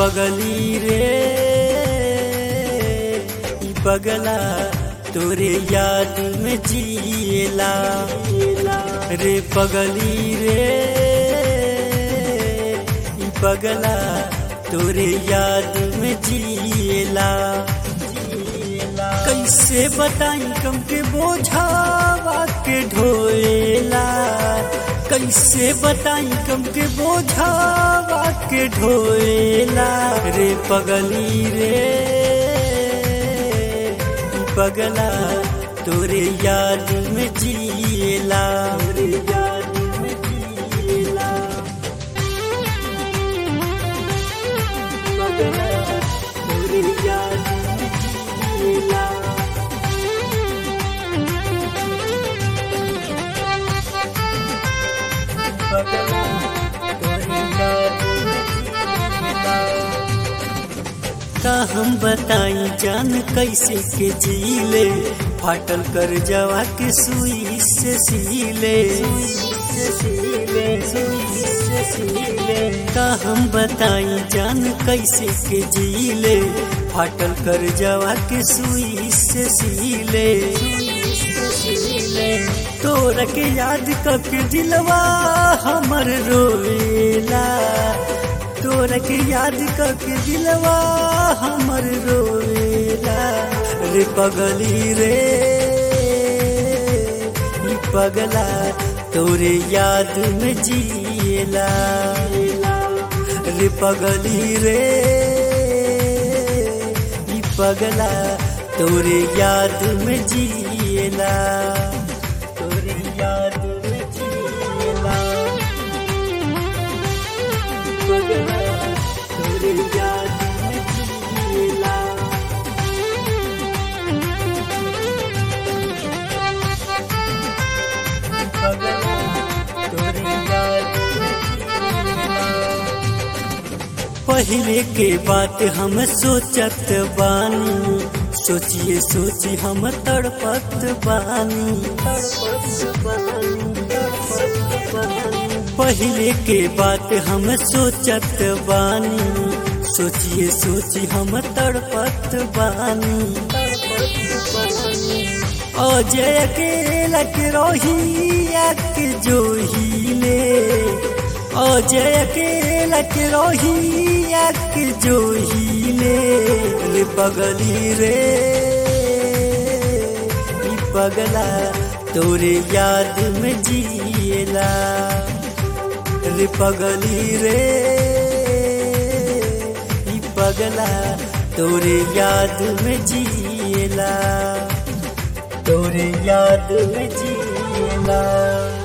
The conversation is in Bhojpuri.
पगली रे ई पगला तोरे याद में जिएला रे पगली रे ई पगला तोरे याद में जिएला। कैसे बताई कम के बोझावा के ढोएला, कैसे बताई कम के बोझावा के ढोएला रे पगली रे पगला तोरे याद में जिएला रे याद में जिएला पगला तोरे याद में जिएला। का हम बताई जान कैसे के जीले, फाटल कर जवा के सुई से सीले का हम बताई जान कैसे के जीले, फाटल कर जवा के सुई से सीले। तोरा के याद करके दिलवा हमर रोएला, तोरा के याद करके दिलवा हमर रोएला रे पगली रे ई पगला तोरे याद में जिएला रे पगली रे ई पगला तोरे याद में जिएला तोरे याद में जिएला पगला तोरे याद में जिएला। पगला तोरे याद में जिएला। पहले के बात हम सोचत बानी, सोचिए सोची हम तड़पत बानी। पहले के बात हम सोचत बानी, सोचिए सोची हम तड़पत बानी। अजय अकेला के रोहिया के जोहिले, अजय अकेला के रोहिया के जोहिले रे पगली रे ई पगला तोरे याद में जिएला रे पगली रे ई पगला तोरे याद में जिएला तोरे याद में जिएला।